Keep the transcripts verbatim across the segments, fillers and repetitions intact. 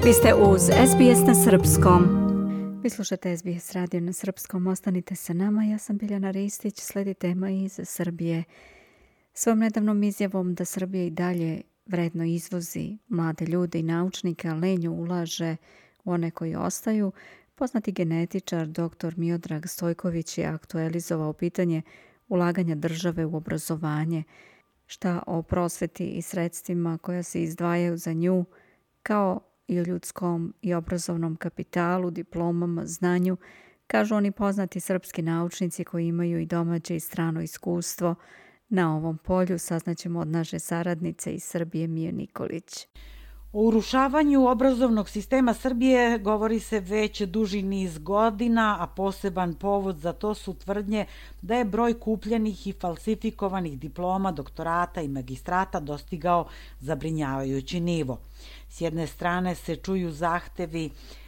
Vi ste uz S B S na srpskom. Vi slušate S B S radio na srpskom. Ostanite sa nama. Ja sam Biljana Ristić. Slijedi tema iz Srbije. Svojom nedavnom izjavom da Srbija i dalje vredno izvozi mlade ljude i naučnike, a lenju ulaže u one koji ostaju, poznati genetičar dr. Miodrag Stojković je aktualizovao pitanje ulaganja države u obrazovanje. Šta o prosveti i sredstvima koja se izdvajaju za nju, kao i o ljudskom i obrazovnom kapitalu, diplomama, znanju, kažu oni poznati srpski naučnici koji imaju i domaće i strano iskustvo na ovom polju, saznaćemo od naše saradnice iz Srbije Mije Nikolić. O urušavanju obrazovnog sistema Srbije govori se već duži niz godina, a poseban povod za to su tvrdnje da je broj kupljenih i falsifikovanih diploma, doktorata i magistrata dostigao zabrinjavajući nivo. S jedne strane se čuju zahtevi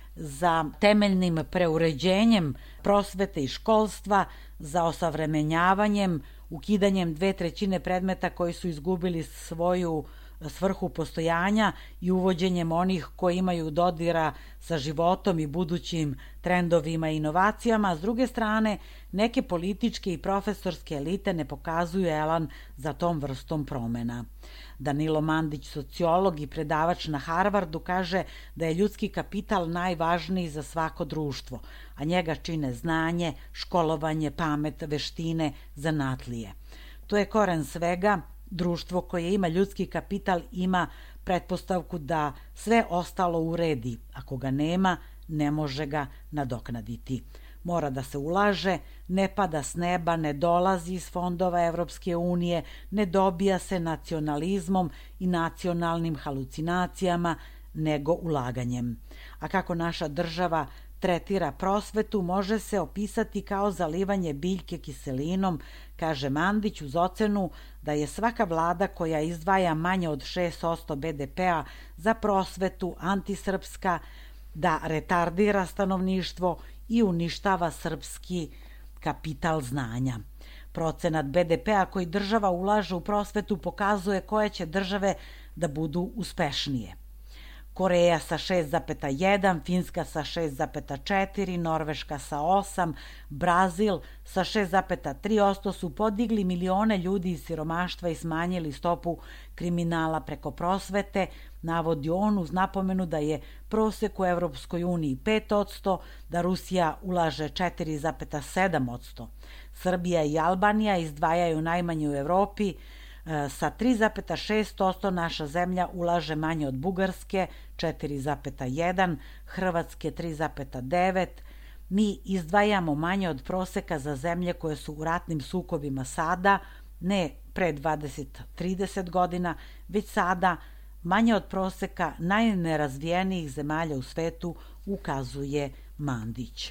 za temeljnim preuređenjem prosvete i školstva, za osavremenjavanjem, ukidanjem dve trećine predmeta koji su izgubili svoju svrhu postojanja i uvođenjem onih koji imaju dodira sa životom i budućim trendovima i inovacijama, a s druge strane neke političke i profesorske elite ne pokazuju elan za tom vrstom promena. Danilo Mandić, sociolog i predavač na Harvardu, kaže da je ljudski kapital najvažniji za svako društvo, a njega čine znanje, školovanje, pamet, veštine, zanatlije. To je koren svega. Društvo koje ima ljudski kapital ima pretpostavku da sve ostalo uredi. Ako ga nema, ne može ga nadoknaditi. Mora da se ulaže, ne pada s neba, ne dolazi iz fondova Evropske unije, ne dobija se nacionalizmom i nacionalnim halucinacijama, nego ulaganjem. A kako naša država tretira prosvetu, može se opisati kao zalivanje biljke kiselinom, kaže Mandić, uz ocenu da je svaka vlada koja izdvaja manje od šest posto be de pea za prosvetu antisrpska, da retardira stanovništvo i uništava srpski kapital znanja. Procenat be de pea koji država ulaže u prosvetu pokazuje koje će države da budu uspešnije. Koreja sa šest zarez jedan, Finska sa šest zarez četiri, Norveška sa osam, Brazil sa šest zarez tri posto su podigli milione ljudi iz siromaštva i smanjili stopu kriminala preko prosvete, navodi on uz napomenu da je prosek u Evropskoj uniji pet posto, da Rusija ulaže četiri zarez sedam posto. Srbija i Albanija izdvajaju najmanje u Evropi. Sa tri zarez šest posto naša zemlja ulaže manje od Bugarske, četiri zarez jedan, Hrvatske tri zarez devet. Mi izdvajamo manje od proseka za zemlje koje su u ratnim sukobima sada, ne pre dvadeset do trideset godina, već sada manje od proseka najnerazvijenijih zemalja u svetu, ukazuje Mandić.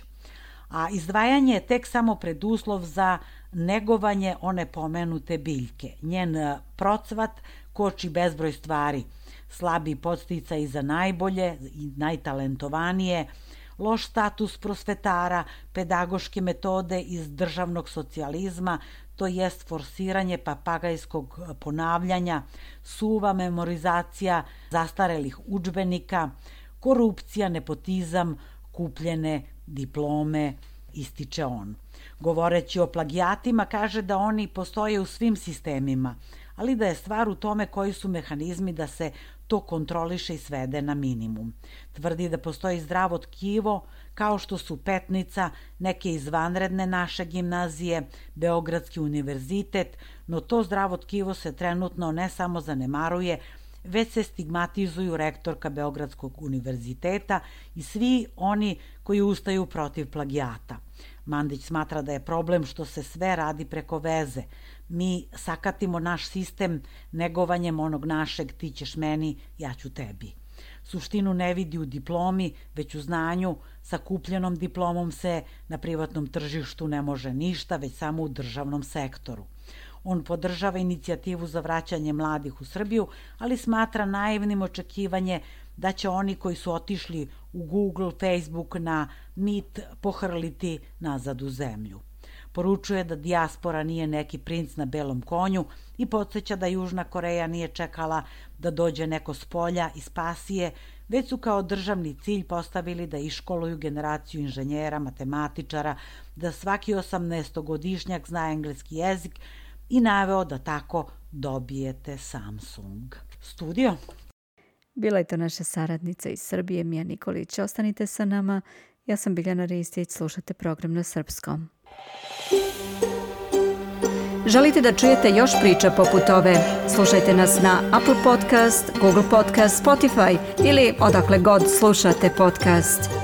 A izdvajanje je tek samo preduslov za negovanje one pomenute biljke. Njen procvat koči bezbroj stvari, slabi podsticaj za najbolje i najtalentovanije, loš status prosvetara, pedagoške metode iz državnog socijalizma, to jest forsiranje papagajskog ponavljanja, suva memorizacija zastarelih udžbenika, korupcija, nepotizam, kupljene diplome, ističe on. Govoreći o plagijatima, kaže da oni postoje u svim sistemima, ali da je stvar u tome koji su mehanizmi da se to kontroliše i svede na minimum. Tvrdi da postoji zdravo tkivo, kao što su Petnica, neke izvanredne naše gimnazije, Beogradski univerzitet, no to zdravo tkivo se trenutno ne samo zanemaruje, već se stigmatizuju rektorka Beogradskog univerziteta i svi oni koji ustaju protiv plagijata. Mandić smatra da je problem što se sve radi preko veze. Mi sakatimo naš sistem negovanjem onog našeg ti ćeš meni, ja ću tebi. Suštinu ne vidi u diplomi, već u znanju. Sa kupljenom diplomom se na privatnom tržištu ne može ništa, već samo u državnom sektoru. On podržava inicijativu za vraćanje mladih u Srbiju, ali smatra naivnim očekivanje da će oni koji su otišli u Google, Facebook, na Meet pohrliti nazad u zemlju. Poručuje da dijaspora nije neki princ na belom konju i podsjeća da Južna Koreja nije čekala da dođe neko s polja i spasi je, već su kao državni cilj postavili da iškoluju generaciju inženjera, matematičara, da svaki osamnaestogodišnjak zna engleski jezik i naveo da tako dobijete Samsung. Studio. Bila je to naša saradnica iz Srbije, Mija Nikolić. Ostanite sa nama. Ja sam Biljana Ristić, slušate program na srpskom. Želite da čujete još priča poput ove? Slušajte nas na Apple Podcast, Google Podcast, Spotify ili odakle god slušate podcast.